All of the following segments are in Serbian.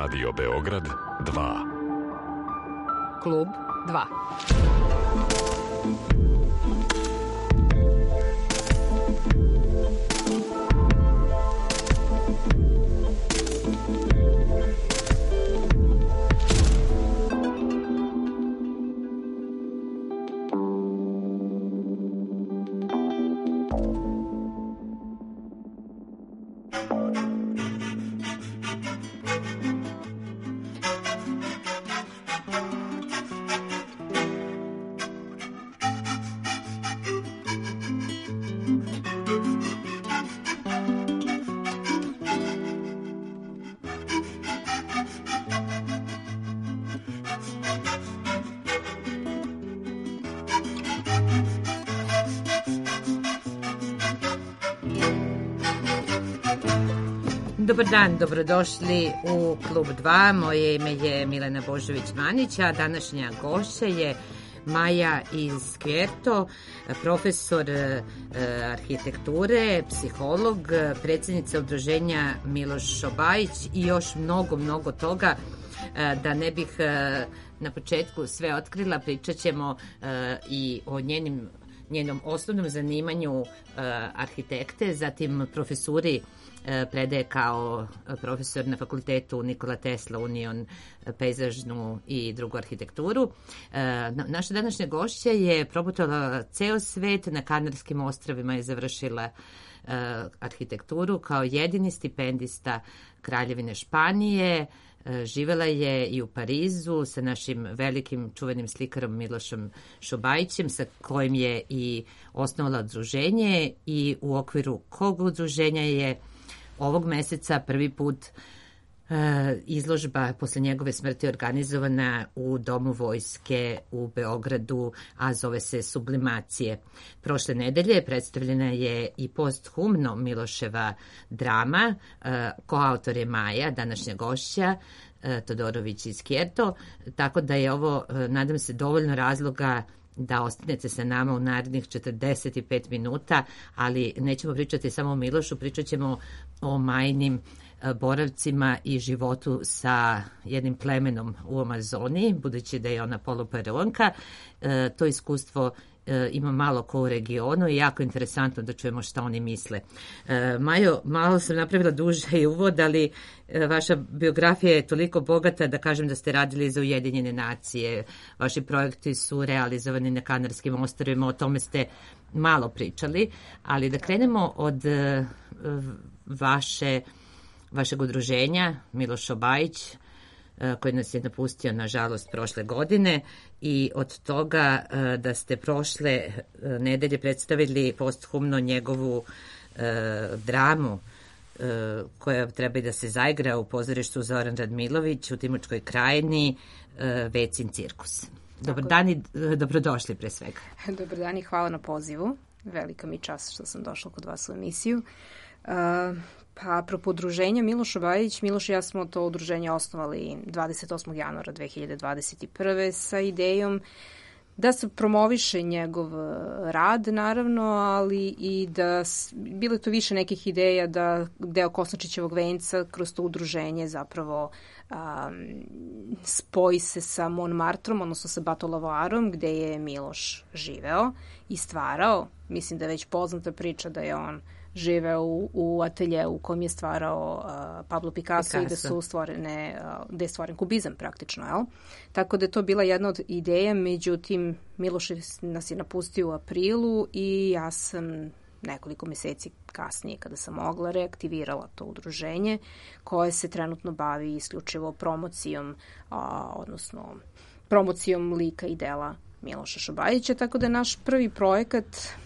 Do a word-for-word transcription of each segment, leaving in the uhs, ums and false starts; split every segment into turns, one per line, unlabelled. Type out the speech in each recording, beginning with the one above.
Radio Beograd dva.
Klub dva. Dobar dan, dobrodošli u Klub dva. Moje ime je Milena Božović-Manić, a današnja gošća je Maja iz Kverto, profesor e, arhitekture, psiholog, predsjednica udruženja Miloš Šobajić i još mnogo, mnogo toga. E, da ne bih e, na početku sve otkrila, pričat ćemo e, i o njenim njenom osnovnom zanimanju e, arhitekte, zatim profesuri e, predaje kao profesor na fakultetu Nikola Tesla Union pejzažnu i drugu arhitekturu. E, na, naša današnja gošća je probutala ceo svet, na Kanarskim ostrvima je završila e, arhitekturu kao jedini stipendista Kraljevine Španije. Živela je i u Parizu sa našim velikim čuvenim slikarom Milošom Šobajićem, sa kojim je i osnovala udruženje, i u okviru kog udruženja je ovog meseca prvi put izložba posle njegove smrti organizovana u Domu vojske u Beogradu, a zove se Sublimacije. Prošle nedelje predstavljena je i posthumno Miloševa drama, koautor je Maja, današnja gošća, Todorović iz Kverto, tako da je ovo, nadam se, dovoljno razloga da ostanete sa nama u narednih četrdeset pet minuta, ali nećemo pričati samo o Milošu, pričat ćemo o Majinim boravcima i životu sa jednim plemenom u Amazoniji, budući da je ona poluperuanka. E, to iskustvo e, ima malo ko u regionu i jako interesantno da čujemo šta oni misle. E, Majo, malo sam napravila duže uvod, ali e, vaša biografija je toliko bogata da kažem da ste radili za Ujedinjene nacije. Vaši projekti su realizovani na Kanarskim ostrvima, o tome ste malo pričali, ali da krenemo od e, vaše vašeg udruženja Miloš Šobajić, koji nas je napustio, nažalost, prošle godine, i od toga da ste prošle nedelje predstavili posthumno njegovu e, dramu e, koja treba da se zaigra u pozorištu Zoran Radmilović u Timočkoj krajini, e, Vecin cirkus. Dobar dan i dobrodošli pre svega.
Dobar dan i hvala na pozivu. Velika mi čast što sam došla kod vas u emisiju. Uh, Pa, apropo udruženja Miloš Šobajić, Miloš i ja smo to udruženje osnovali dvadeset osmog januara dve hiljade dvadeset prve sa idejom da se promoviše njegov rad, naravno, ali i da bilo je to više nekih ideja da deo Kosnačićevog venca kroz to udruženje zapravo um, spoji se sa Montmartrom, odnosno sa Batolavarom, gde je Miloš živeo i stvarao. Mislim da je već poznata priča da je on živeo u, u ateljeu u kojem je stvarao uh, Pablo Picasso, Picasso i da su stvorene, uh, da je stvoren kubizam praktično, jel? Tako da je to bila jedna od ideja, međutim Miloš nas je napustio u aprilu i ja sam nekoliko meseci kasnije, kada sam mogla, reaktivirala to udruženje koje se trenutno bavi isključivo promocijom, uh, odnosno promocijom lika i dela Miloša Šobajića, tako da je naš prvi projekat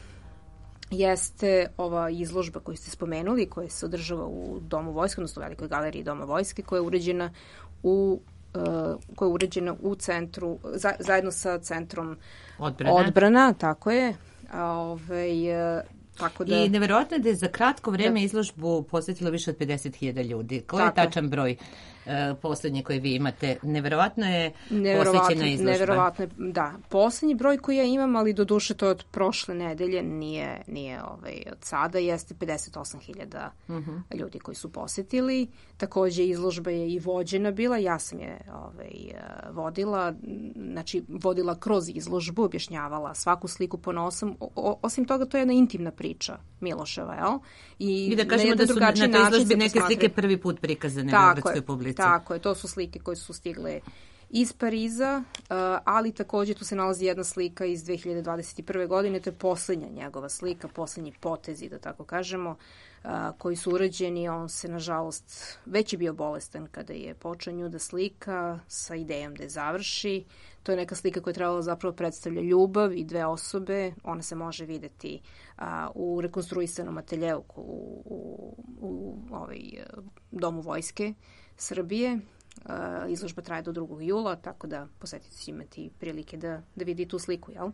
jeste ova izložba koju ste spomenuli, koja se održava u Domu vojske, odnosno u Velikoj galeriji Doma vojske, koja je uređena u, uh, koja je uređena u centru, za, zajedno sa centrom
odbrana,
odbrana tako je. A, ovaj, uh, tako da...
I neverovatno je da je za kratko vreme da. izložbu posjetilo više od pedeset hiljada ljudi. Koji je tačan broj uh, poslednje koje vi imate. Neverovatno je posvećena izložba.
Neverovatno je, da. Poslednji broj koji ja imam, ali do duše to je od prošle nedelje, nije, nije ovaj, od sada, jeste pedeset osam hiljada uh-huh. ljudi koji su posetili. Takođe, izložba je i vođena bila, ja sam je ovaj, vodila, znači vodila kroz izložbu, objašnjavala svaku sliku ponosam. O, osim toga, to je jedna intimna priča Miloševa, jel? I,
I da kažemo da su na toj izložbi neke slike prvi put prikazane beogradskoj publici.
Tako je, to su slike koje su stigle iz Pariza, ali takođe tu se nalazi jedna slika iz dve hiljade dvadeset prve. godine, to je poslednja njegova slika, poslednji potezi, da tako kažemo, koji su urađeni. On se, nažalost, već je bio bolestan kada je počeo nju da slika sa idejom da je završi. To je neka slika koja je trebala zapravo predstavlja ljubav i dve osobe. Ona se može videti a, u rekonstruisanom ateljeu u, u, u ovaj, Domu vojske Srbije. A, izložba traje do drugog jula, tako da posetioci će imati prilike da, da vidi tu sliku, jel?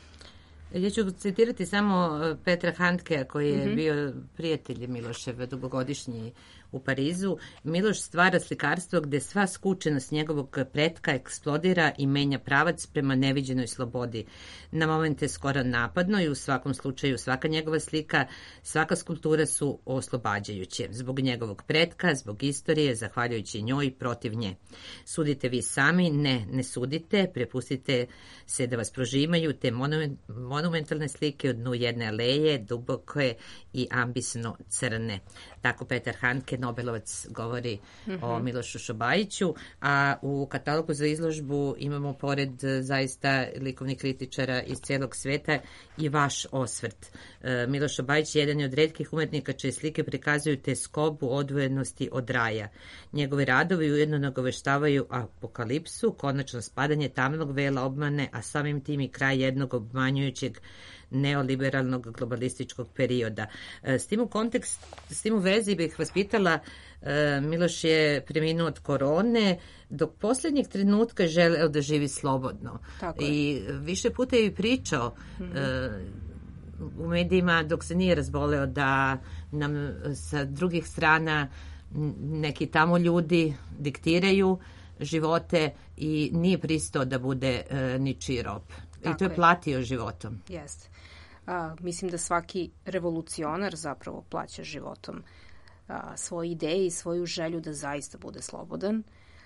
Ja ću citirati samo Petra Handkea, koji je mm-hmm. bio prijatelj Miloševa, dugogodišnji u Parizu. Miloš stvara slikarstvo gde sva skučenost njegovog pretka eksplodira i menja pravac prema neviđenoj slobodi. Na momente skoro napadno i u svakom slučaju svaka njegova slika, svaka skulptura su oslobađajuće. Zbog njegovog pretka, zbog istorije, zahvaljujući njoj, protiv nje. Sudite vi sami, ne, ne sudite, prepustite se da vas prožimaju te monument, monumentalne slike u dnu jedne aleje, duboke i ambisno crne. Tako Petar Handke, Nobelovac, govori mm-hmm. o Milošu Šobajiću, a u katalogu za izložbu imamo pored zaista likovnih kritičara iz cijelog sveta i vaš osvrt. E, Miloš Šobajić je jedan od retkih umetnika čije slike prikazuju teskobu odvojenosti od raja. Njegovi radovi ujedno nagoveštavaju apokalipsu, konačno spadanje tamnog vela obmane, a samim tim i kraj jednog obmanjujućeg neoliberalnog globalističkog perioda. S tim u kontekst, s tim u vezi bih vas pitala, Miloš je preminuo od korone, dok posljednjeg trenutka želeo da živi slobodno. I više puta je i pričao mm-hmm. u medijima dok se nije razboleo da nam sa drugih strana neki tamo ljudi diktiraju živote i nije pristao da bude ničiji rob. Tako I to je, je platio životom.
Jeste. A, mislim da svaki revolucionar zapravo plaća životom a, svoje ideje i svoju želju da zaista bude slobodan.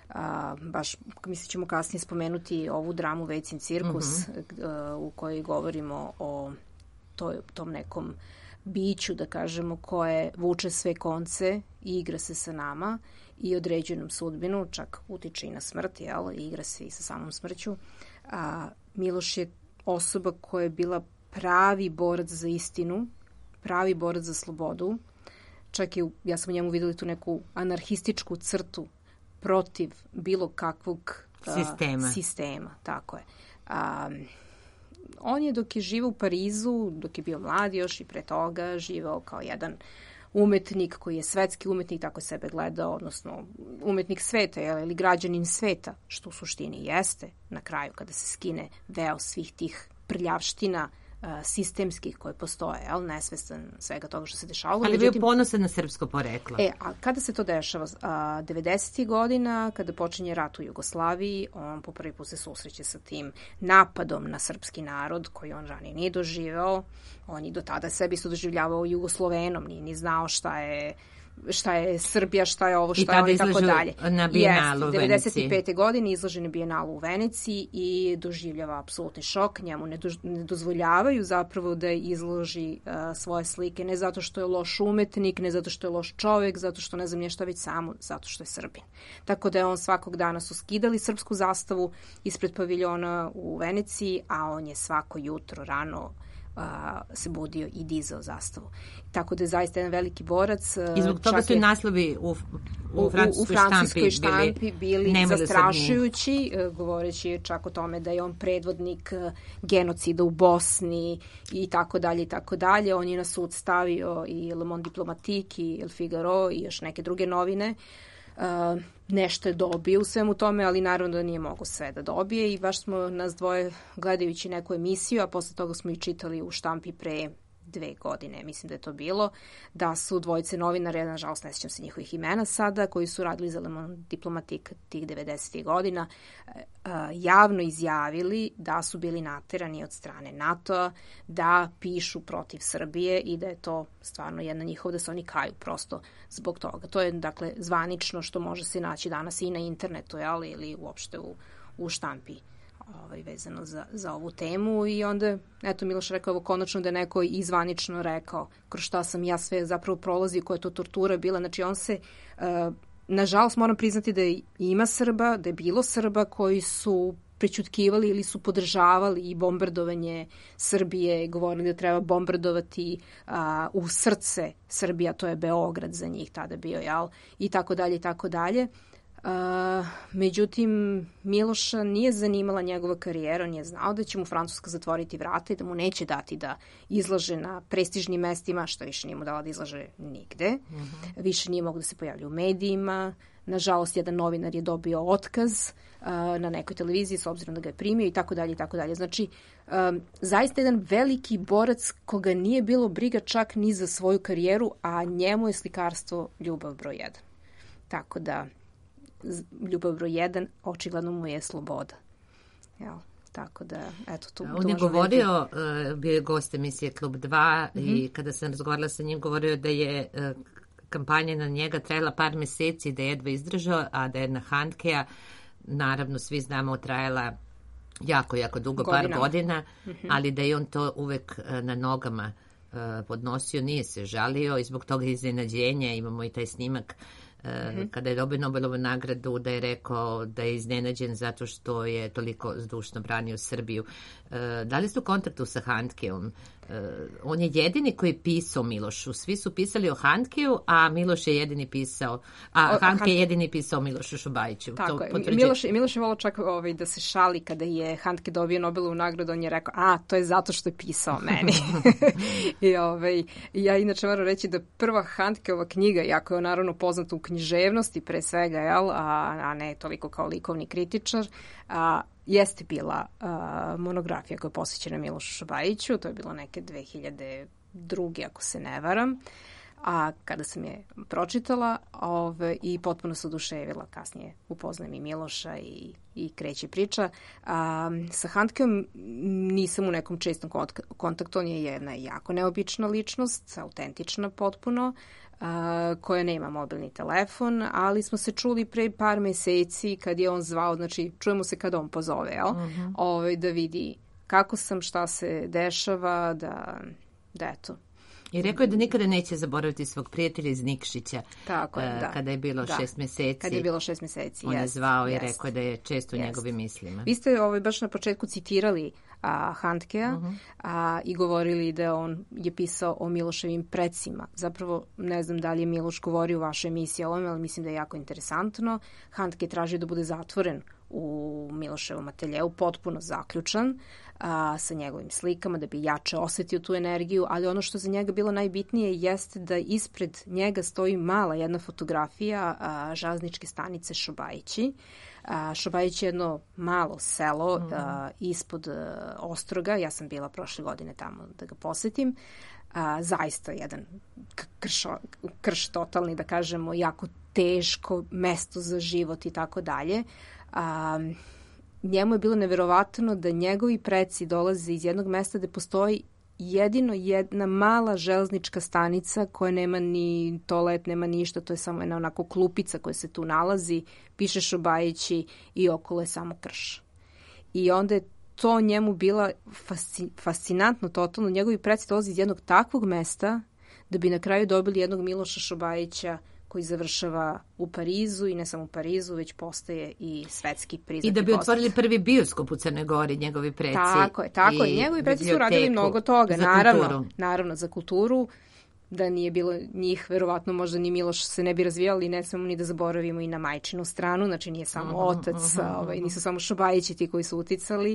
A, baš, mislim ćemo kasnije spomenuti ovu dramu Vecin cirkus mm-hmm. a, u kojoj govorimo o toj, tom nekom biću, da kažemo, koje vuče sve konce i igra se sa nama i određuje nam sudbinu, čak utiče i na smrt, jel? I igra se i sa samom smrću. A Miloš je osoba koja je bila pravi borac za istinu, pravi borac za slobodu. Čak i ja sam u njemu videla tu neku anarhističku crtu protiv bilo kakvog
sistema.
Uh, sistema, tako je. A, on je dok je živao u Parizu, dok je bio mlad još i pre toga, živao kao jedan umetnik koji je svetski umetnik, tako je sebe gledao, odnosno umetnik sveta, jel, ili građanin sveta, što u suštini jeste na kraju kada se skine veo svih tih prljavština uh, sistemskih koje postoje, jel, nesvestan svega toga što se dešavalo.
Ali bio ponosan na srpsko poreklo.
E, a kada se to dešava? Uh, devedesetih godina, kada počinje rat u Jugoslaviji, on po prvi put se susreće sa tim napadom na srpski narod, koji on ranije nije doživeo. On i do tada sebi su doživljavao Jugoslovenom, nije ni znao šta je šta je Srbija, šta je ovo, šta je ono i tako dalje.
Na Bijenalu u Veneciji.
devedeset pete. godine izložen je Bijenalu u Veneciji i doživljava apsolutni šok. Njemu ne, do, ne dozvoljavaju zapravo da izloži uh, svoje slike, ne zato što je loš umetnik, ne zato što je loš čovek, zato što ne znam nije šta, već samo zato što je Srbin. Tako da je on svakog dana su skidali srpsku zastavu ispred paviljona u Veneciji, a on je svako jutro rano Uh, se budio i dizao zastavu. Tako da je zaista jedan veliki borac.
I zbog toga su i naslovi u, u, u francuskoj, u francuskoj štampi,
štampi bili, bili zastrašujući, uh, govoreći čak o tome da je on predvodnik uh, genocida u Bosni i tako dalje i tako dalje. On je na sud stavio i Le Monde Diplomatique i El Figaro i još neke druge novine. Uh, nešto je dobio u svemu tome, ali naravno da nije mogo sve da dobije i baš smo nas dvoje gledajući neku emisiju, a posle toga smo i čitali u štampi pre dve godine, mislim da je to bilo, da su dvojice novinara, ja nažalost ne sjećam se njihovih imena sada, koji su radili za Le Monde Diplomatique tih devedesetih godina, javno izjavili da su bili naterani od strane NATO-a da pišu protiv Srbije i da je to stvarno jedna njihova, da se oni kaju prosto zbog toga. To je, dakle, zvanično što može se naći danas i na internetu, jel, ili uopšte u, u štampi. Ovaj, vezano za, za ovu temu i onda, eto, Miloš rekao, evo, konačno da je neko i zvanično rekao kroz šta sam ja sve zapravo prolazi, koja je to tortura bila. Znači, on se, uh, nažalost, moram priznati da je, ima Srba, da je bilo Srba koji su prećutkivali ili su podržavali i bombardovanje Srbije, govorili da treba bombardovati uh, u srce Srbija, to je Beograd za njih tada bio, jel? I tako dalje, i tako dalje. Uh, međutim, Miloša nije zanimala njegova karijera, on je znao da će mu Francuska zatvoriti vrata i da mu neće dati da izlaže na prestižnim mestima, što više nije mu dala da izlaže nigde. Mm-hmm. Više nije mogo da se pojavlja u medijima. Nažalost, jedan novinar je dobio otkaz uh, na nekoj televiziji s obzirom da ga je primio i tako dalje i tako dalje. Znači, um, zaista jedan veliki borac koga nije bilo briga čak ni za svoju karijeru, a njemu je slikarstvo ljubav broj jedan. Tako da ljubav broj jedan, očigledno mu je sloboda. Jel? Tako da, eto, tu...
On je govorio, uh, bio je gost emisije Klub dva mm-hmm. i kada sam razgovarala sa njim, govorio da je uh, kampanja na njega trajala par meseci, da je jedva izdržao, a da je na Handkea, naravno, svi znamo, trajala jako, jako dugo, godina. par godina, mm-hmm. ali da je on to uvek uh, na nogama uh, podnosio, nije se žalio i zbog toga iznenađenja, imamo i taj snimak Mm-hmm. kada je dobio Nobelovu nagradu, da je rekao da je iznenađen zato što je toliko zdušno branio Srbiju. Da li ste u kontaktu sa Handkeom? On je jedini koji je pisao Milošu. Svi su pisali o Handkeu, a Miloš je jedini pisao, a Handke je jedini pisao Milošu Šobajiću.
Tako to je. Miloš, Miloš je volao čak ovaj, da se šali kada je Handke dobio Nobelovu nagradu, on je rekao, a, to je zato što je pisao meni. I ovaj, ja inače moram reći da prva Handkeova knjiga, jako je naravno poznata u književnosti pre svega, jel, a, a ne toliko kao likovni kritičar, a, jeste bila a, monografija koja je posvećena Milošu Šobajiću, to je bilo neke dve hiljade druge ako se ne varam, a kada sam je pročitala ove, i potpuno se oduševila, kasnije upoznajem i Miloša i, i kreće priča. A, sa Handkeom nisam u nekom čestom kontaktu, on je jedna jako neobična ličnost, autentična potpuno, Uh, koja nema mobilni telefon, ali smo se čuli pre par meseci kad je on zvao, znači čujemo se kad on pozove, jel? Uh-huh. Ove, da vidi kako sam, šta se dešava, da, da eto.
I rekao je da nikada neće zaboraviti svog prijatelja iz Nikšića.
Tako je, da.
Kada je bilo
da.
šest meseci.
Kada je bilo šest meseci,
On
jest,
je zvao
jest.
i rekao da je često u jest. njegovim mislima.
Vi ste ovaj, baš na početku citirali a, Handkea uh-huh. a, i govorili da on je pisao o Miloševim precima. Zapravo, ne znam da li je Miloš govorio u vašoj emisiji o ovome, ali mislim da je jako interesantno. Handke traži da bude zatvoren u Miloševom ateljeu, potpuno zaključan, a, sa njegovim slikama, da bi jače osetio tu energiju, ali ono što za njega bilo najbitnije jeste da ispred njega stoji mala jedna fotografija a, železničke stanice Šobajići. A, Šobajić je jedno malo selo mm. a, ispod a, Ostroga, ja sam bila prošle godine tamo da ga posetim, a, zaista jedan krš, krš totalni, da kažemo, jako teško mesto za život i tako dalje. A, njemu je bilo neverovatno da njegovi preci dolaze iz jednog mesta gde postoji jedino jedna mala železnička stanica koja nema ni toalet, nema ništa, to je samo jedna onako klupica koja se tu nalazi, piše Šobajići i okolo je samo krš. I onda je to njemu bila fasci, fascinantno totalno. Njegovi preci dolaze iz jednog takvog mesta da bi na kraju dobili jednog Miloša Šobajića koji završava u Parizu i ne samo u Parizu, već postaje i svetski priznati.
I da bi otvorili prvi bioskop u Crnoj Gori, njegovi preci.
Tako je, tako je. Njegovi preci su radili mnogo toga. Za naravno, kulturu. Naravno, za kulturu. Da nije bilo njih, verovatno možda ni Miloš se ne bi razvijali, ne samo ni da zaboravimo i na majčinu stranu, znači nije samo uh-huh, otac, uh-huh, ovaj, nisu samo Šobajići ti koji su uticali,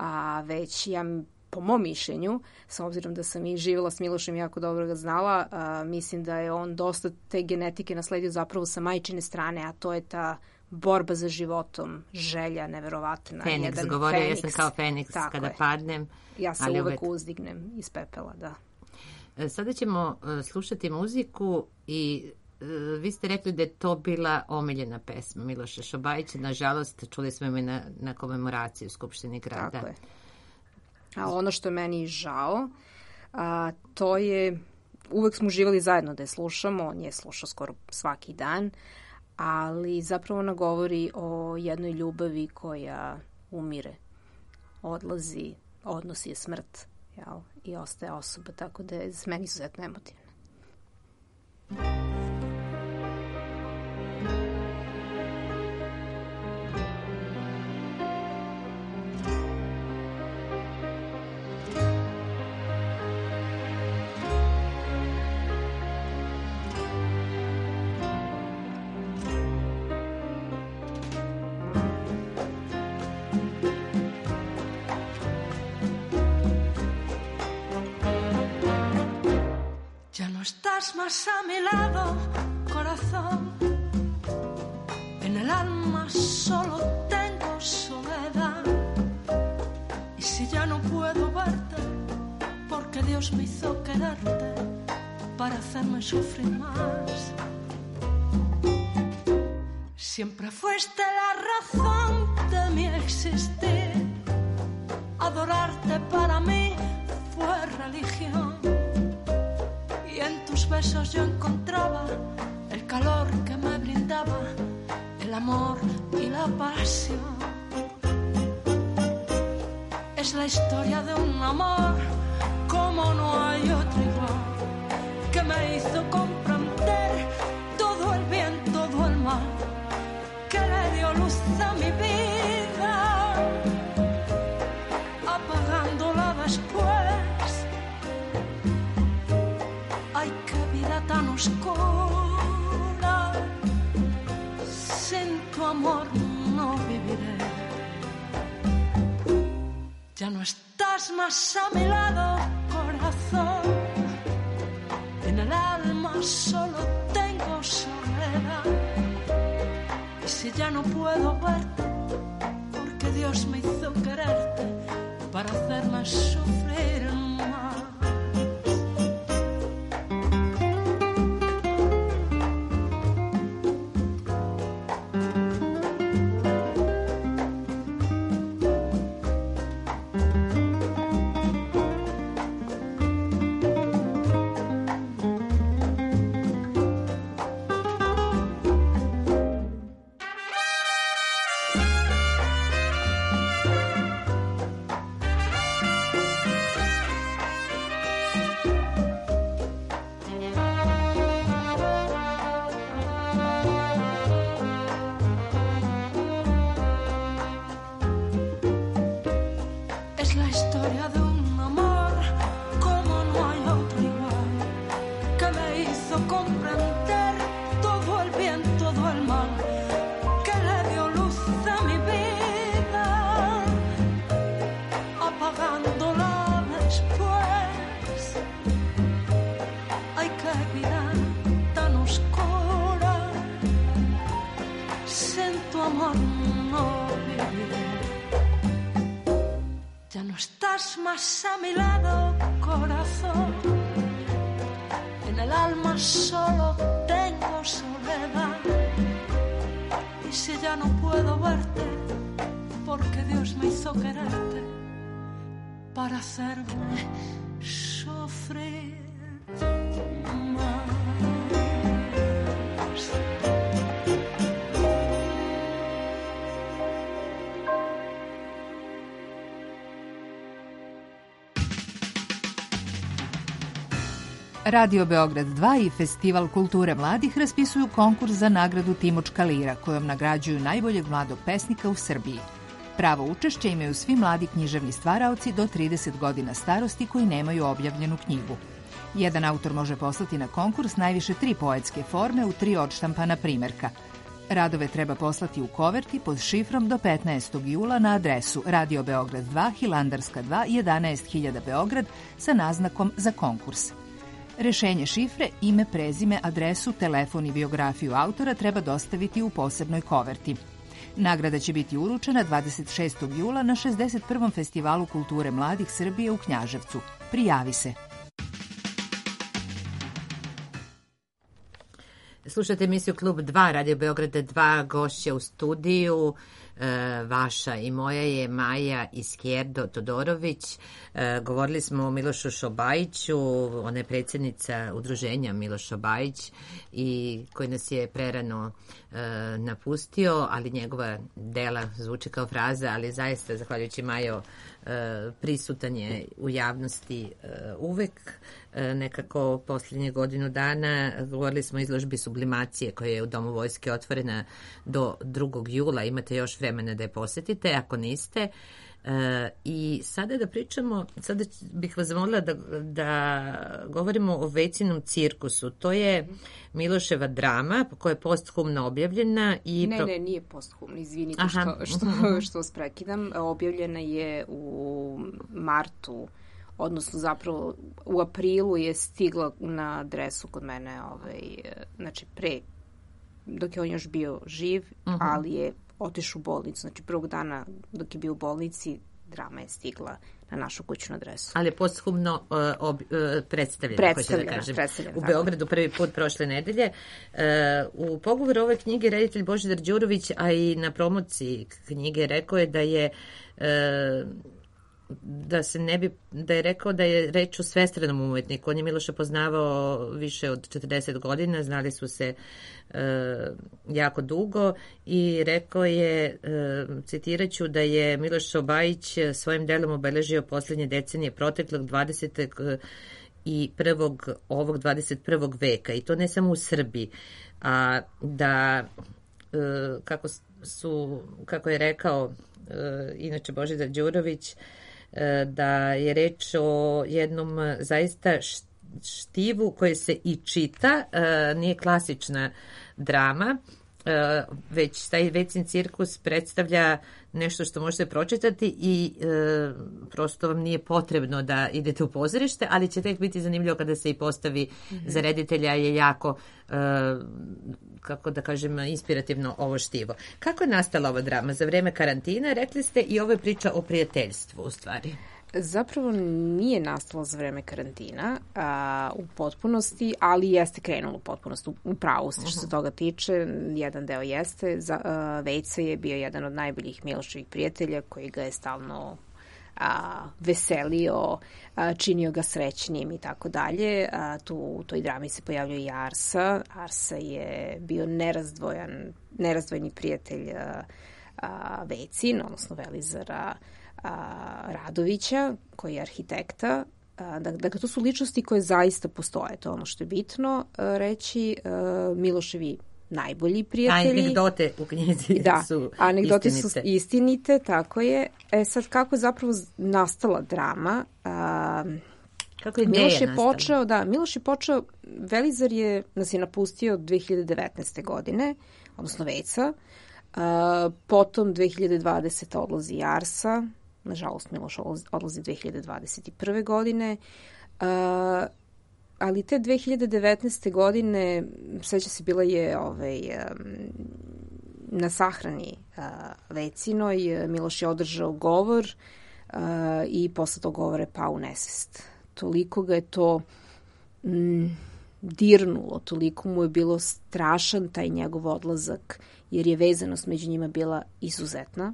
a već ja po mom mišljenju, s obzirom da sam i živjela s Milošem, jako dobro ga znala, a, mislim da je on dosta te genetike nasledio zapravo sa majčine strane, a to je ta borba za životom, želja neverovatna.
Feniks, jedan govorio, Feniks. Ja sam kao Feniks, kada je. padnem.
Ja se uvek uvek uzdignem iz pepela, da.
Sada ćemo slušati muziku i vi ste rekli da je to bila omiljena pesma Miloša Šobajića. Nažalost, čuli smo je na, na komemoraciji u Skupštini grada.
Tako je. A ono što je meni žao, a, to je, uvek smo uživali zajedno da je slušamo, on je slušao skoro svaki dan, ali zapravo ona govori o jednoj ljubavi koja umire, odlazi, odnosi je smrt, jel? I ostaje osoba, tako da je meni izuzetno emotivna.
Más a mi lado, corazón, en el alma solo tengo soledad. Y si ya no puedo verte, porque Dios me hizo quererte para hacerme sufrir más. Siempre fuiste la razón de mi existir. Adorarte para mí fue religión. En tus besos yo encontraba el calor que me brindaba el amor y la pasión. Es la historia de un amor como no hay otro igual, que me hizo comprender todo el bien, todo el mal, que le dio luz a mi vida, apagándola después. Tan oscura, sin tu amor no viviré. Ya no estás más a mi lado, corazón. En el alma solo tengo soledad. Y si ya no puedo verte, porque Dios me hizo quererte para hacerme sufrir más. Más a mi lado, corazón. En el alma solo tengo soledad. Y si ya no puedo verte, porque Dios me hizo quererte para hacerme sufrir más.
Radio Beograd dva i Festival kulture mladih raspisuju konkurs za nagradu Timočka lira, kojom nagrađuju najboljeg mladog pesnika u Srbiji. Pravo učešće imaju svi mladi književni stvaraoci do trideset godina starosti koji nemaju objavljenu knjigu. Jedan autor može poslati na konkurs najviše tri poetske forme u tri odštampana primerka. Radove treba poslati u koverti pod šifrom do petnaestog jula na adresu Radio Beograd dva, Hilandarska dva, jedanaest hiljada Beograd sa naznakom za konkurs. Rešenje šifre, ime, prezime, adresu, telefon i biografiju autora treba dostaviti u posebnoj koverti. Nagrada će biti uručena dvadeset šestog jula na šezdeset prvom Festivalu kulture mladih Srbije u Knjaževcu. Prijavi se!
Slušate emisiju Klub dva, Radio Beograda dva, gošća u studiju. E, vaša i moja je Maja Izquierdo Todorović. E, govorili smo o Milošu Šobajiću, ona je predsjednica udruženja Miloš Šobajić i koji nas je prerano e, napustio, ali njegova dela zvuči kao fraza, ali zaista, zahvaljujući Majo, e, prisutan je u javnosti e, uvek. E, nekako posljednje godinu dana govorili smo o izložbi Sublimacije koja je u Domu vojske otvorena do drugog jula. Imate još vremena da je posjetite, ako niste. E, I sada da pričamo, sada bih vas zamolila da, da govorimo o Vecinom cirkusu. To je Miloševa drama koja je posthumno objavljena. I
ne,
pro...
ne, nije posthumno, izvinite što, što, što vas prekidam. Objavljena je u martu, odnosno zapravo u aprilu je stigla na adresu kod mene, ovaj, znači pre, dok je on još bio živ, uh-huh. ali je otišao u bolnicu. Znači prvog dana dok je bio u bolnici, drama je stigla na našu kućnu adresu.
Ali je posthumno uh, ob, uh, predstavljena,
predstavljena,
da kažem,
predstavljena,
u Beogradu prvi put prošle nedelje. Uh, u pogovoru ove knjige reditelj Božidar Đurović, a i na promociji knjige rekao je da je uh, da se ne bi, da je rekao da je reč o svestranom umetniku. On je Miloša poznavao više od četrdeset godina, znali su se e, jako dugo i rekao je, e, citiraću, da je Miloš Šobajić svojim delom obeležio posljednje decenije proteklog dvadesetog i prvog ovog dvadeset prvog veka, i to ne samo u Srbiji, a da e, kako su, kako je rekao e, inače Božidar Đurović, da je reč o jednom zaista štivu koje se i čita, nije klasična drama, već taj Vecin cirkus predstavlja nešto što možete pročitati i e, prosto vam nije potrebno da idete u pozorište, ali će tek biti zanimljivo kada se i postavi mm-hmm. za reditelja, je jako e, kako da kažem, inspirativno ovo štivo. Kako je nastala ova drama? Za vreme karantina, rekli ste, i ovo je priča o prijateljstvu u stvari.
Zapravo nije nastala za vreme karantina a, u potpunosti, ali jeste krenulo u potpunosti, u, u pravu se što se toga tiče. Jedan deo jeste. Za, a, Veca je bio jedan od najboljih Miloševih prijatelja koji ga je stalno a, veselio, a, činio ga srećnim i tako dalje. A, tu u toj drami se pojavljuje i Arsa. Arsa je bio nerazdvojan, nerazdvojni prijatelj a, a, Vecin, odnosno Velizara A, Radovića, koji je arhitekta. A, da, dakle, to su ličnosti koje zaista postoje. To je ono što je bitno a, reći. A, Miloševi najbolji prijatelji.
Anegdote u knjizi
da,
su
anegdote
istinite.
su istinite, tako je. E sad, kako je zapravo nastala drama? A,
kako je ideja
Miloš je
nastala?
počeo, da, Miloš je počeo, Velizar je, nas je napustio dve hiljade devetnaeste. godine, odnosno Veca. A, potom dve hiljade dvadesete. odlazi Arsa. Nažalost, Miloš odlazi dve hiljade dvadeset prve. godine. Uh, ali te dve hiljade devetnaeste. godine, sveća se, bila je ovaj, um, na sahrani uh, Vecinoj. Miloš je održao govor uh, i posle tog govora je pao u nesvest. Toliko ga je to mm, dirnulo, toliko mu je bilo strašan taj njegov odlazak, jer je vezanost među njima bila izuzetna.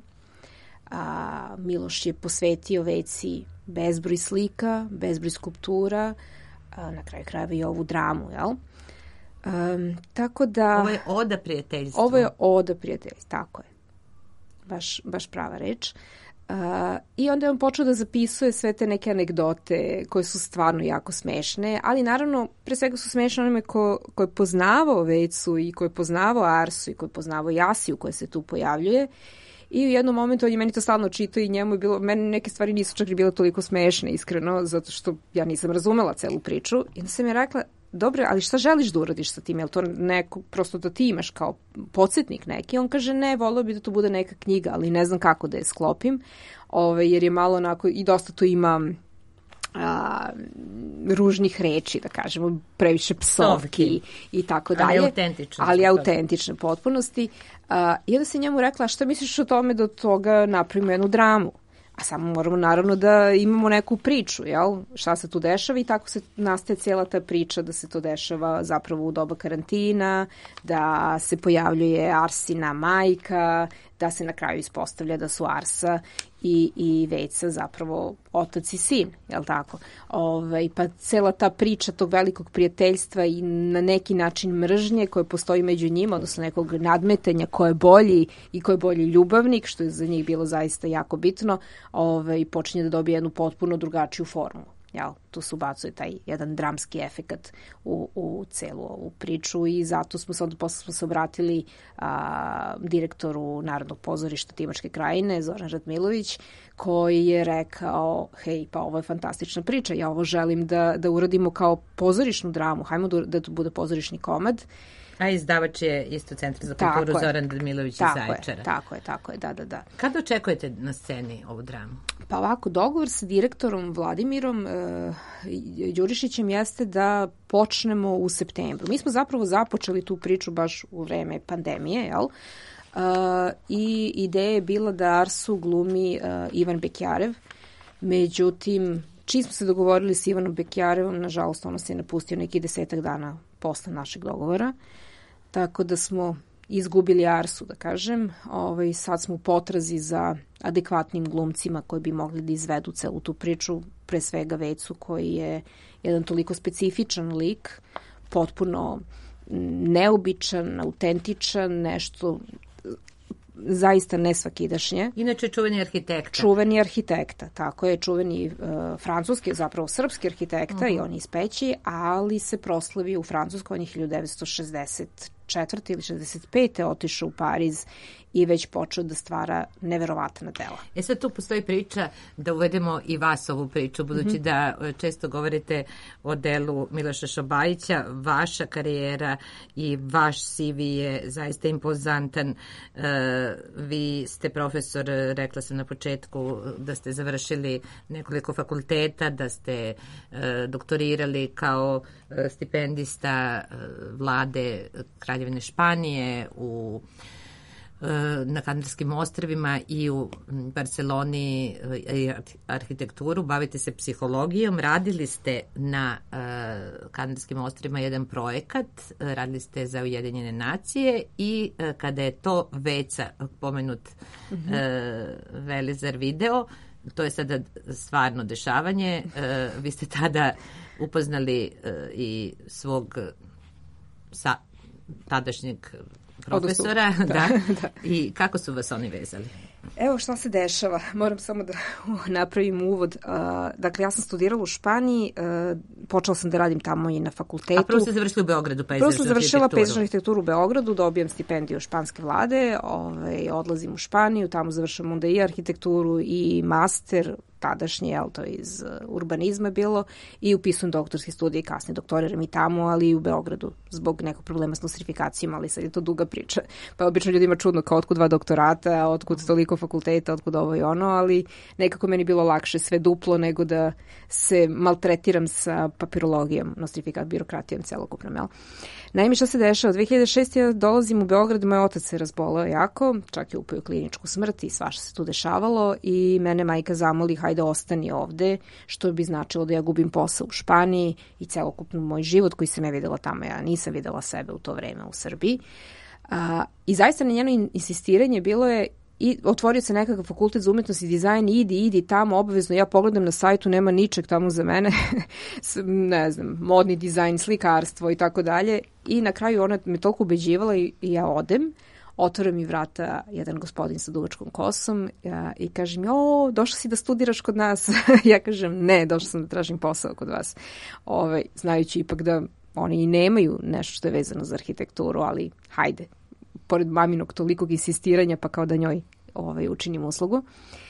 A, Miloš je posvetio Veci bezbroj slika, bezbroj skulptura, a, na kraju krajeva i ovu dramu, jel? Um, tako da...
Ovo je oda prijateljstva.
Ovo je oda prijateljstva, tako je. Baš, baš prava reč. Uh, I onda je on počeo da zapisuje sve te neke anegdote koje su stvarno jako smešne, ali naravno, pre svega su smešne onome ko, ko je poznavao Vecu i ko je poznavao Arsu i ko je poznavao Jasiju koja se tu pojavljuje. I u jednom momentu on je meni to stalno čitao i njemu je bilo, meni neke stvari nisu čak ni bile toliko smešne, iskreno, zato što ja nisam razumela celu priču. I onda sam je rekla, dobro, ali šta želiš da uradiš sa tim? Je li to neko, prosto da ti imaš kao podsjetnik neki? On kaže, ne, volio bi da to bude neka knjiga, ali ne znam kako da je sklopim, ove, jer je malo onako, i dosta tu ima a, ružnih reči, da kažemo, previše psovki i tako dalje.
Ali autentične.
Ali autentične potpunosti. A, I onda se njemu rekla, šta misliš o tome da od toga napravimo jednu dramu? A samo moramo naravno da imamo neku priču, jel? Šta se tu dešava i tako se nastaje cijela ta priča da se to dešava zapravo u doba karantina, da se pojavljuje Arsina majka, da se na kraju ispostavlja da su Arsa i, i Veca zapravo otac i sin, jel tako? Ove, pa cela ta priča tog velikog prijateljstva i na neki način mržnje koje postoji među njima, odnosno nekog nadmetanja ko je bolji i ko je bolji ljubavnik, što je za njih bilo zaista jako bitno, ove, počinje da dobije jednu potpuno drugačiju formu. Jel, tu se ubacuje taj jedan dramski efekat u, u celu ovu priču i zato smo se onda posle smo se obratili a, direktoru Narodnog pozorišta Timočke krajine, Zoran Radmilović, koji je rekao, hej, pa ovo je fantastična priča, ja ovo želim da, da uradimo kao pozorišnu dramu, hajmo da, da to bude pozorišni komad.
A izdavač je isto Centar za kulturu
tako
Zoran Radmilović iz Zaječara.
Je, tako je, tako je, da, da, da.
Kada očekujete na sceni ovu dramu?
Pa ovako, dogovor sa direktorom Vladimirom e, Đurišićem jeste da počnemo u septembru. Mi smo zapravo započeli tu priču baš u vreme pandemije, jel? E, I ideja je bila da Arsu glumi e, Ivan Bekjarev. Međutim, čim smo se dogovorili s Ivanom Bekjarevom, nažalost, ono se je napustio neki desetak dana posle našeg dogovora. Tako da smo izgubili Arsu, da kažem. Ovaj, sad smo u potrazi za adekvatnim glumcima koji bi mogli da izvedu celu tu priču, pre svega Vecu, koji je jedan toliko specifičan lik, potpuno neobičan, autentičan, nešto zaista nesvakidašnje.
Inače čuveni arhitekta.
Čuveni arhitekta, tako je, čuveni uh, francuski, zapravo srpski arhitekta uh-huh. i on iz Peći, ali se proslavio u Francuskoj, on je hiljadu devetsto šezdeset četvrte ili šezdeset pete otišao u Pariz i već počeo da stvara neverovatna dela.
E sad tu postoji priča da uvedemo i vas ovu priču, budući mm-hmm. da često govorite o delu Miloša Šobajića, vaša karijera i vaš C V je zaista impozantan. Uh, vi ste profesor, rekla sam na početku, da ste završili nekoliko fakulteta, da ste uh, doktorirali kao uh, stipendista uh, vlade Kraljevine Španije u na Kanarskim ostrvima i u Barceloni i arhitekturu, bavite se psihologijom, radili ste na uh, Kanarskim ostrvima jedan projekat, radili ste za Ujedinjene nacije i uh, kada je to Veca pomenut mm-hmm. uh, Velizar video, to je sada stvarno dešavanje, uh, vi ste tada upoznali uh, i svog sa, tadašnjeg profesora, da, da. da. I kako su vas oni vezali?
Evo šta se dešava, moram samo da napravim uvod. Uh, dakle, ja sam studirala u Španiji, uh, počela sam da radim tamo i na fakultetu.
A prvo ste završili u Beogradu pejzažnu
arhitekturu? Prvo sam završila pejzažnu arhitekturu u Beogradu, dobijem stipendiju španske vlade, ovaj, odlazim u Španiju, tamo završam onda i arhitekturu i master, tadašnje, jel, to iz uh, urbanizma bilo, i upisujem doktorski studij i kasnije doktoriram i tamo, ali i u Beogradu, zbog nekog problema s nostrifikacijom, ali sad je to duga priča. Pa obično ljudima čudno kao otkud dva doktorata, otkud toliko fakulteta, otkud ovo i ono, ali nekako meni bilo lakše sve duplo nego da se maltretiram sa papirologijom, nostrifikat, birokratijom celokupnom, jel? Naime, šta se dešava? dve hiljade šeste. ja dolazim u Beograd, moj otac se razboleo jako, čak je upao kliničku smrt i svašta se tu dešavalo i mene majka zamoli, hajde ostani ovde, što bi značilo da ja gubim posao u Španiji i celokupno moj život koji sam ja videla tamo, ja nisam videla sebe u to vreme u Srbiji. A, I zaista na njeno insistiranje bilo je i otvorio se nekakav fakultet za umetnost i dizajn, idi, idi tamo, obavezno, ja pogledam na sajtu, nema ničeg tamo za mene, ne znam, modni dizajn, slikarstvo i tako dalje. I na kraju ona me toliko ubeđivala i, i ja odem, otvara mi vrata jedan gospodin sa dugačkom kosom ja, i kaže mi, o, došla si da studiraš kod nas? Ja kažem, ne, došla sam da tražim posao kod vas. Ove, znajući ipak da oni i nemaju nešto što je vezano za arhitekturu, ali hajde, pored maminog tolikog insistiranja, pa kao da njoj ovaj, učinim uslugu.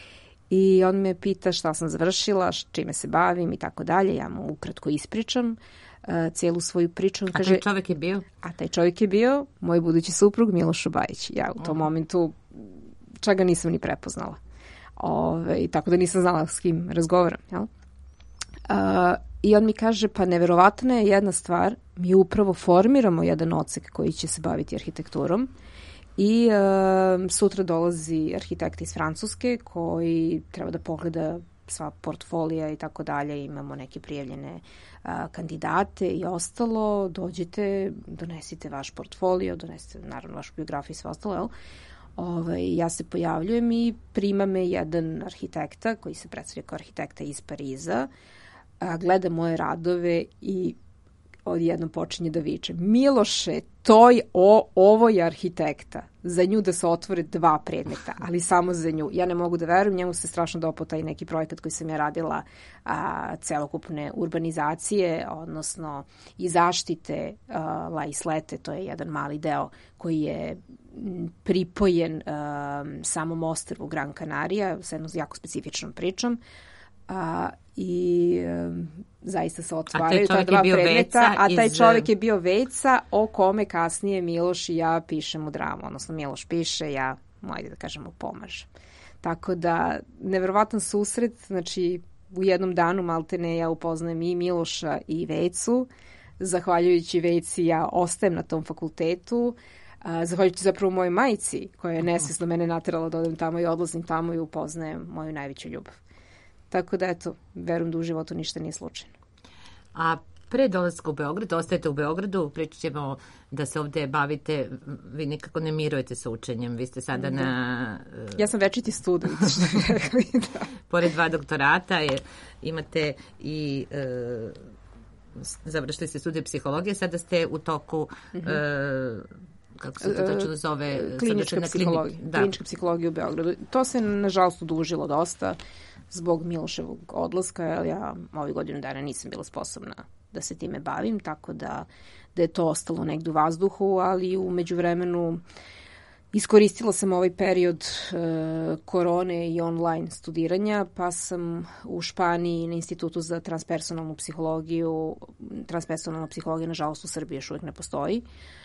I on me pita šta sam završila, čime se bavim i tako dalje. Ja mu ukratko ispričam uh, cijelu svoju priču. On
a
kaže,
taj čovjek je bio?
A taj čovjek je bio moj budući suprug Miloš Šobajić. Ja u tom uh. momentu čak ga nisam ni prepoznala. Ove, tako da nisam znala s kim razgovaram. Jel? Uh, I on mi kaže, pa neverovatna je jedna stvar, mi upravo formiramo jedan odsek koji će se baviti arhitekturom I uh, sutra dolazi arhitekta iz Francuske koji treba da pogleda sva portfolija i tako dalje. Imamo neke prijavljene a, kandidate i ostalo. Dođite, donesite vaš portfolio, donesite naravno vašu biografiju i sve ostalo, jel? Ove, ja se pojavljujem i prima me jedan arhitekta koji se predstavlja kao arhitekta iz Pariza, a, gleda moje radove i odjednom počinje da viče: Miloše, to je, o, ovo je arhitekta. Za nju da se otvore dva predmeta, ali samo za nju. Ja ne mogu da verujem, njemu se strašno dopao taj neki projekat koji sam ja radila, a, celokupne urbanizacije, odnosno i zaštite a, La Islete, to je jedan mali deo koji je pripojen a, samom ostrvu Gran Canaria, sa jednom jako specifičnom pričom. A, i um, zaista se otvaraju ta dva predmeta, a taj iz... čovjek je bio Veca o kome kasnije Miloš i ja pišemo dramu, odnosno Miloš piše, ja, ajde da kažemo, pomažem. Tako da, neverovatan susret, znači u jednom danu maltene ja upoznajem i Miloša i Vecu, zahvaljujući Veci ja ostajem na tom fakultetu, a, zahvaljujući zapravo mojoj majci koja je nesvjesno mene naterala da odem tamo i odlazim tamo i upoznajem moju najveću ljubav. Tako da, eto, verujem da u životu ništa nije slučajno.
A pre dolaska u Beograd, ostajete u Beogradu, pričat ćemo da se ovde bavite, vi nekako ne mirujete sa učenjem, vi ste sada da. na... Uh,
ja sam večiti student, što bi rekli, da.
Pored dva doktorata je, imate i... Uh, završili ste studije psihologije, sada ste u toku... Mm-hmm. Uh, kako se to tačno zove?
Klinička psihologija. Da. Klinička psihologija u Beogradu. To se, nažalost, odužilo dosta zbog Miloševog odlaska, jer ja ovih godinu dana nisam bila sposobna da se time bavim, tako da, da je to ostalo negdje u vazduhu, ali u međuvremenu iskoristila sam ovaj period e, korone i online studiranja, pa sam u Španiji na Institutu za transpersonalnu psihologiju, transpersonalna psihologija nažalost u Srbiji još uvijek ne postoji,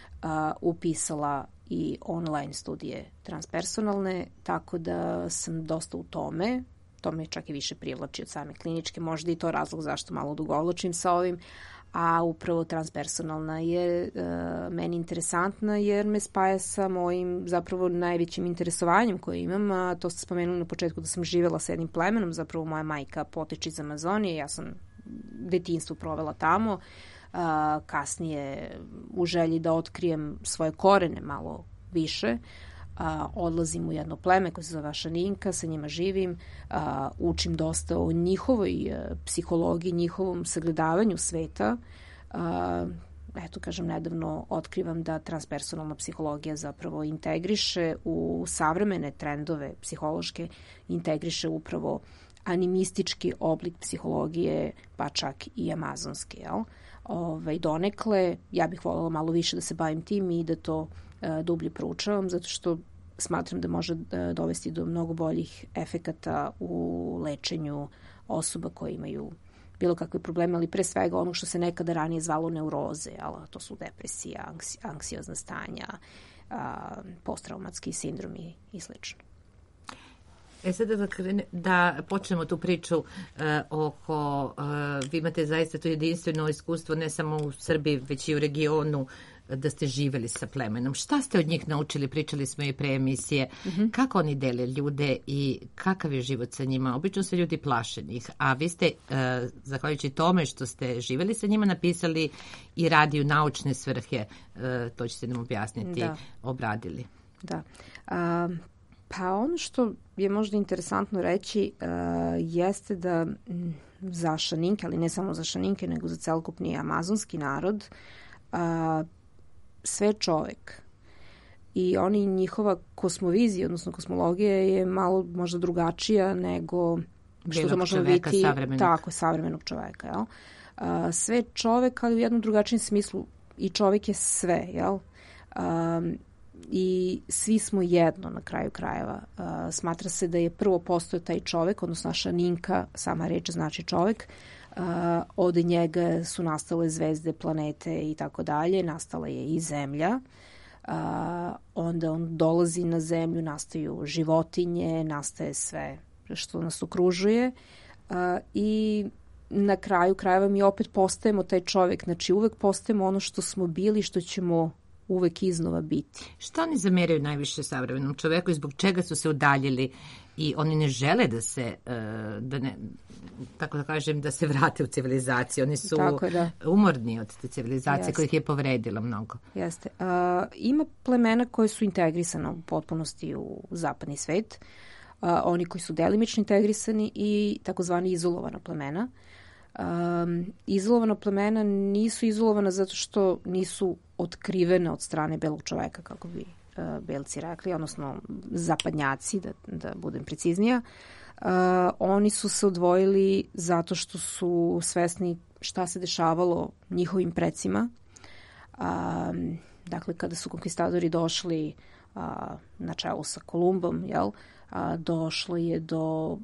a, upisala i online studije transpersonalne, tako da sam dosta u tome. To me čak i više privlači od same kliničke, možda i to razlog zašto malo dugovlačim sa ovim, a upravo transpersonalna je e, meni interesantna jer me spaja sa mojim zapravo najvećim interesovanjem koje imam, a to ste spomenuli na početku da sam živela sa jednim plemenom, zapravo moja majka potiče iz Amazonije, ja sam detinjstvo provela tamo, a, kasnije u želji da otkrijem svoje korene malo više, a, odlazim u jedno pleme koje se zove Ašaninka, sa njima živim, a, učim dosta o njihovoj a, psihologiji, njihovom sagledavanju sveta. A, eto, kažem, nedavno otkrivam da transpersonalna psihologija zapravo integriše u savremene trendove psihološke, integriše upravo animistički oblik psihologije, pa čak i amazonski, jel? Ove, donekle, ja bih voljela malo više da se bavim tim i da to e, dublje proučavam, zato što smatram da može e, dovesti do mnogo boljih efekata u lečenju osoba koje imaju bilo kakve probleme, ali pre svega ono što se nekada ranije zvalo neuroze, jel? To su depresija, anksi, anksiozna stanja, a, posttraumatski sindromi i slično.
E sada da, da počnemo tu priču uh, oko, uh, vi imate zaista to jedinstveno iskustvo ne samo u Srbiji, već i u regionu, da ste živeli sa plemenom. Šta ste od njih naučili? Pričali smo i pre emisije. Mm-hmm. Kako oni dele ljude i kakav je život sa njima? Obično se ljudi plaše njih, a vi ste, uh, zahvaljujući tome što ste živeli sa njima, napisali i radi u naučne svrhe, uh, to ćete nam objasniti, da. obradili.
Da. Um... Pa ono što je možda interesantno reći uh, jeste da m, za Šaninke, ali ne samo za Šaninke, nego za celokupni amazonski narod, uh, sve čovek. I oni, njihova kosmovizija, odnosno kosmologija je malo možda drugačija nego što to možemo biti savremenog. Tako, savremenog čoveka. Jel? Uh, sve čovek, ali u jednom drugačijem smislu. I čovek je sve, jel? Um, i svi smo jedno na kraju krajeva. Uh, smatra se da je prvo postojao taj čovek, odnosno Šaninka, sama reč znači čovek, uh, od njega su nastale zvezde, planete i tako dalje, nastala je i zemlja, uh, onda on dolazi na zemlju, nastaju životinje, nastaje sve što nas okružuje uh, i na kraju krajeva mi opet postajemo taj čovek, znači uvek postajemo ono što smo bili, što ćemo uvek iznova biti.
Što oni zameraju najviše savremenom čoveku i zbog čega su se udaljili i oni ne žele da se, da ne, tako da kažem, da se vrate u civilizaciju. Oni su
Tako, da.
umorni od te civilizacije. Jeste. Koja ih je povredila mnogo.
Jeste. Uh, ima plemena koje su integrisana u potpunosti u zapadni svet. Uh, oni koji su delimično integrisani i takozvani izolovana plemena. Um, izolovana plemena nisu izolovana zato što nisu otkrivene od strane belog čoveka, kako bi uh, belci rekli, odnosno zapadnjaci, da, da budem preciznija. Uh, oni su se odvojili zato što su svesni šta se dešavalo njihovim precima. Um, dakle, kada su konkvistadori došli uh, na čelu sa Kolumbom, jel, uh, došlo je do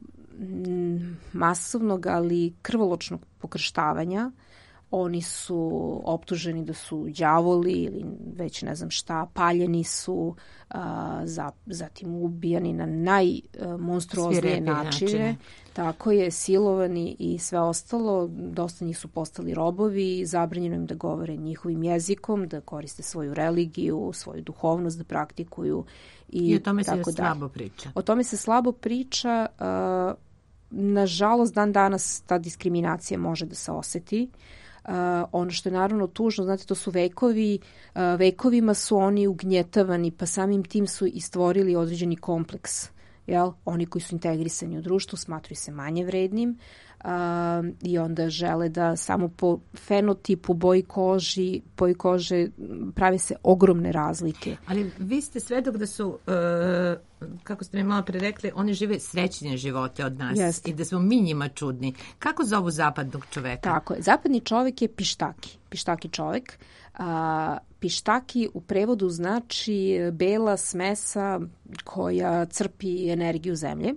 masovnog, ali krvoločnog pokrštavanja. Oni su optuženi da su đavoli ili već ne znam šta, paljeni su, a, za, zatim ubijani na najmonstruoznije načine. načine. Tako je, silovani i sve ostalo. Dosta njih su postali robovi, zabranjeno im da govore njihovim jezikom, da koriste svoju religiju, svoju duhovnost, da praktikuju. I,
I o tome se
tako
slabo priča.
O tome se slabo priča. A, nažalost, dan danas ta diskriminacija može da se oseti. Uh, ono što je naravno tužno, znate, to su vekovi, uh, vekovima su oni ugnjetavani, pa samim tim su i stvorili određeni kompleks. Jel? Oni koji su integrisani u društvu smatruju se manje vrednim uh, i onda žele da samo po fenotipu, boji koži, boji kože prave se ogromne razlike.
Ali vi ste svedok da su, uh, kako ste mi malo pre rekli, oni žive srećnije živote od nas. Jeste. I da smo mi njima čudni. Kako zovu zapadnog čoveka?
Tako je. Zapadni čovek je pištaki. Pištaki čovek. A, pištaki u prevodu znači bela smesa koja crpi energiju zemlje.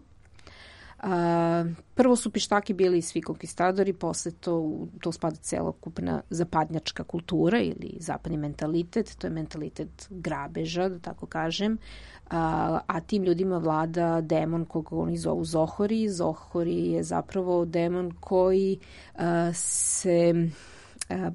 A, prvo su pištaki bili svi konkvistadori, posle to, to spada celokupna zapadnjačka kultura ili zapadni mentalitet, to je mentalitet grabeža, da tako kažem, a, a tim ljudima vlada demon koga oni zovu Zohori. Zohori je zapravo demon koji a, se a,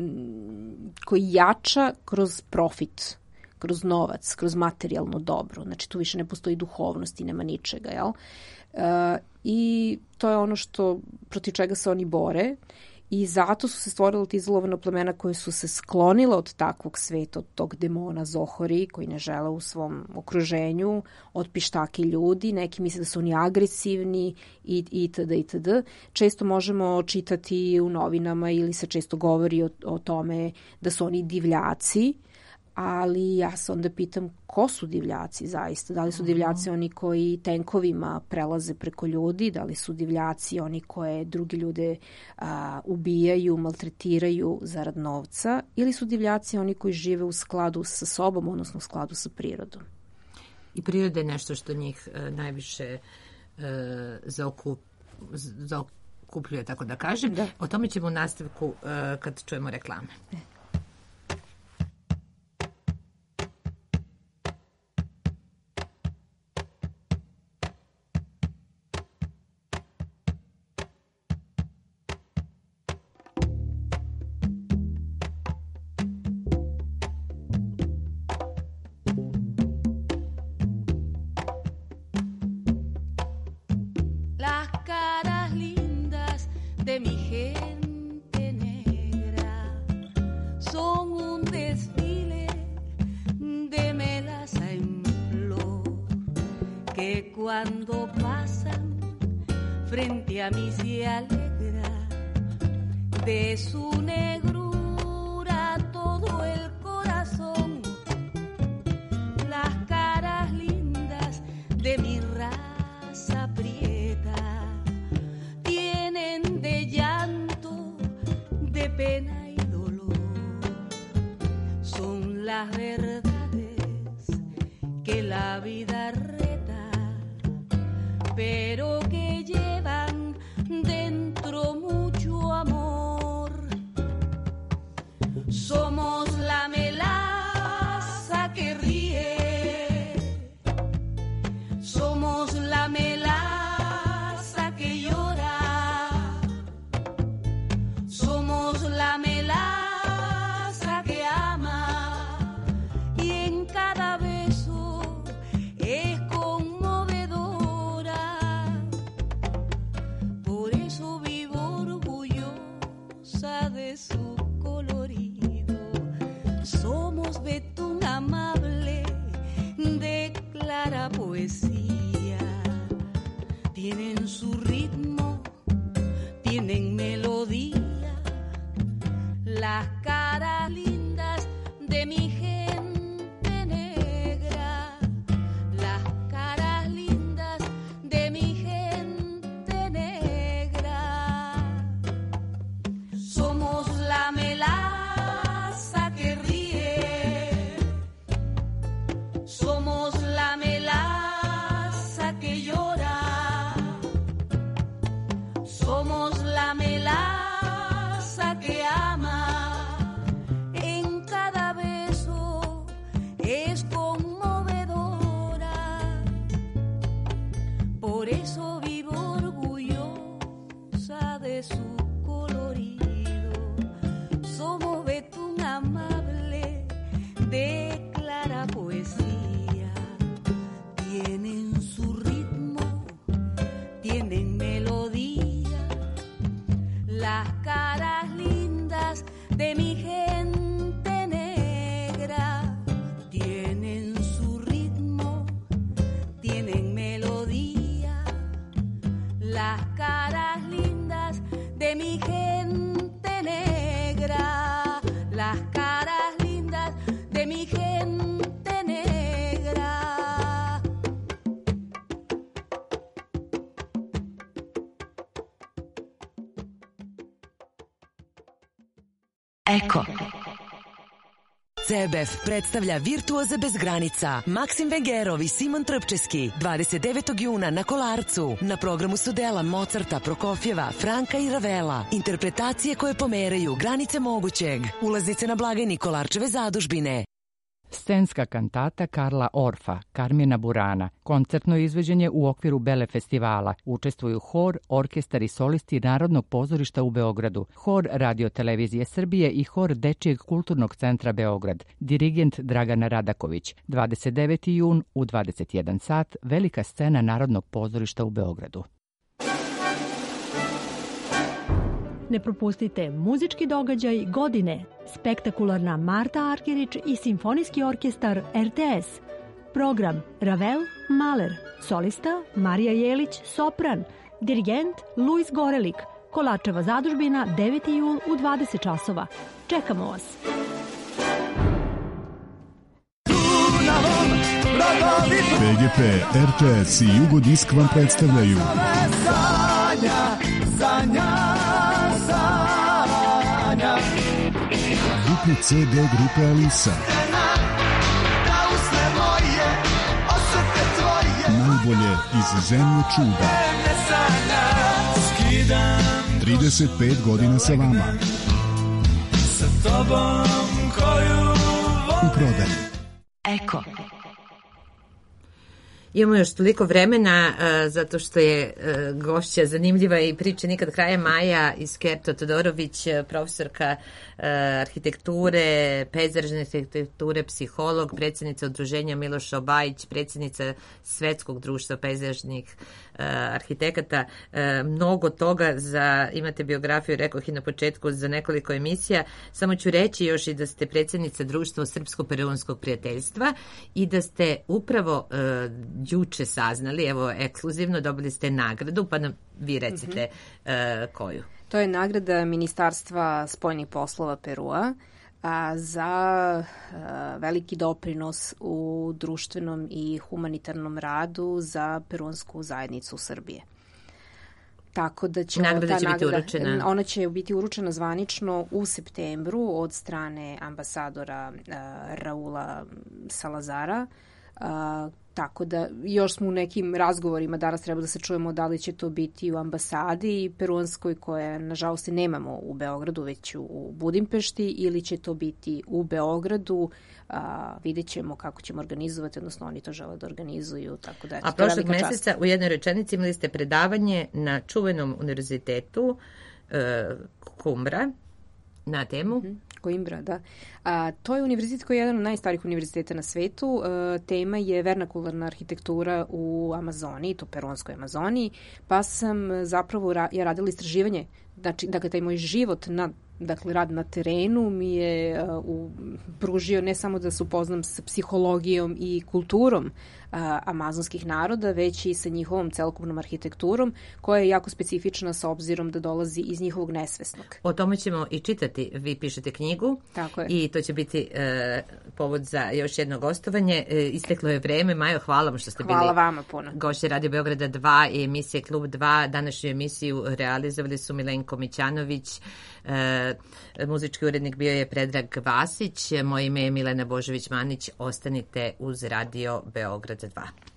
koji jača kroz profit, kroz novac, kroz materijalno dobro. Znači tu više ne postoji duhovnost i nema ničega, jel? Uh, I to je ono što, protiv čega se oni bore i zato su se stvorila ta izolovana plemena koje su se sklonila od takvog sveta, od tog demona Zohori koji ne žele u svom okruženju, od pištaki ljudi, neki misle da su oni agresivni i, itd. itd. Često možemo čitati u novinama ili se često govori o, o tome da su oni divljaci, ali ja se onda pitam ko su divljaci zaista? Da li su divljaci oni koji tenkovima prelaze preko ljudi? Da li su divljaci oni koje drugi ljude a, ubijaju, maltretiraju zarad novca? Ili su divljaci oni koji žive u skladu sa sobom, odnosno u skladu sa prirodom?
I priroda je nešto što njih a, najviše a, zaokup, zaokupljuje, tako da kažem. Da. O tome ćemo u nastavku a, kad čujemo reklame.
Cuando pasan frente a mí se alegra de su negrura todo el corazón. Las caras lindas de mi raza prieta tienen de llanto, de pena y dolor. Son las verdades que la vida pero que llevan dentro mucho amor. Somos la melaza que ríe, somos la melaza que llora, somos la melaza que ama orgullosa de su colorido. Somos betún amable de clara poesía. Tienen su ritmo, tienen melodía, las caras lindas de mi gente negra, las caras lindas de mi gente negra. Somos la melaza que ríe, somos la melaza que llora, somos la melaza que ama. En cada beso es conmovedora, por eso vivo orgullosa de su colorido. Somos betún amable de clara poesía. Tienen su ritmo, tienen melodía, las caras lindas de mi gente negra. Tienen su ritmo, tienen melodía, las caras lindas de mi gente negra, las caras lindas de mi gente negra.
Eko. C B F predstavlja Virtuoze bez granica. Maksim Vengerov i Simon Trpčeski dvadeset devetog juna na Kolarcu. Na programu su dela Mozarta, Prokofjeva, Franka i Ravela. Interpretacije koje pomeraju granice mogućeg. Ulaznice na blagajni Kolarčeve zadužbine.
Scenska kantata Karla Orfa, Karmjena Burana, koncertno izvođenje u okviru Bele festivala. Učestvuju hor, orkestar i solisti Narodnog pozorišta u Beogradu, hor Radio televizije Srbije i hor Dečijeg kulturnog centra Beograd. Dirigent Dragana Radaković. dvadeset deveti jun u dvadeset jedan sat, velika scena Narodnog pozorišta u Beogradu.
Ne propustite muzički događaj godine, spektakularna Marta Arkerić i Simfonijski orkestar R T S. Program Ravel, Mahler, solista Marija Jelić, sopran, dirigent Luis Gorelik, Kolarčeva zadužbina deveti jul u dvadeset časova. Čekamo vas!
B G P, R T S i Jugodisk vam predstavljaju dupli C D grupe Alisa. Najbolje iz zemlje čuda. trideset pet godina sa vama. U prodaju.
Eko.
Imamo još toliko vremena uh, zato što je uh, gošća zanimljiva i priče nikad kraja. Maja Iskerto Todorović, profesorka uh, arhitekture, pejzažne arhitekture, psiholog, predsjednica Udruženja Miloš Obajić, predsjednica Svetskog društva pejzažnih uh, arhitekata. Uh, mnogo toga za, imate biografiju, rekoh i na početku, za nekoliko emisija. Samo ću reći još i da ste predsjednica Društva Srpsko-Perunskog prijateljstva i da ste upravo uh, juče saznali, evo ekskluzivno dobili ste nagradu, pa nam vi recite mm-hmm. uh, koju.
To je nagrada Ministarstva spoljnih poslova Perua a, za a, veliki doprinos u društvenom i humanitarnom radu za perunsku zajednicu Srbije. Tako da će
nagrada
ta
će
nagrada,
biti uručena.
Ona će biti uručena zvanično u septembru od strane ambasadora uh, Raula Salazara. Uh, tako da još smo u nekim razgovorima, danas treba da se čujemo da li će to biti u ambasadi peruanskoj koje nažalost nemamo u Beogradu već u Budimpešti ili će to biti u Beogradu. Uh, vidjet ćemo kako ćemo organizovati, odnosno oni to žele da organizuju. Tako da,
a prošlog meseca čast. U jednoj rečenici imali ste predavanje na čuvenom univerzitetu uh, Kumbra na temu
mm-hmm. Coimbra, da. A, to je univerzitet koji je jedan od najstarijih univerziteta na svetu. A, tema je vernakularna arhitektura u Amazoniji, to peruanskoj Amazoniji, pa sam zapravo ra- ja radila istraživanje znači, dakle, taj moj život na dakle, rad na terenu mi je uh, u, pružio ne samo da se upoznam sa psihologijom i kulturom uh, amazonskih naroda, već i sa njihovom celokupnom arhitekturom, koja je jako specifična sa obzirom da dolazi iz njihovog nesvesnog.
O tome ćemo i čitati. Vi pišete knjigu.
Tako je.
I to će biti uh, povod za još jedno gostovanje. Uh, isteklo je vreme. Majo, hvala vam što ste
hvala
bili
vama puno.
Gošće Radio Beograda dva i emisije Klub dva. Današnju emisiju realizovali su Milenko Mićanović, E, muzički urednik bio je Predrag Vasić, moje ime je Milena Božović-Manić. Ostanite uz Radio Beograd dva.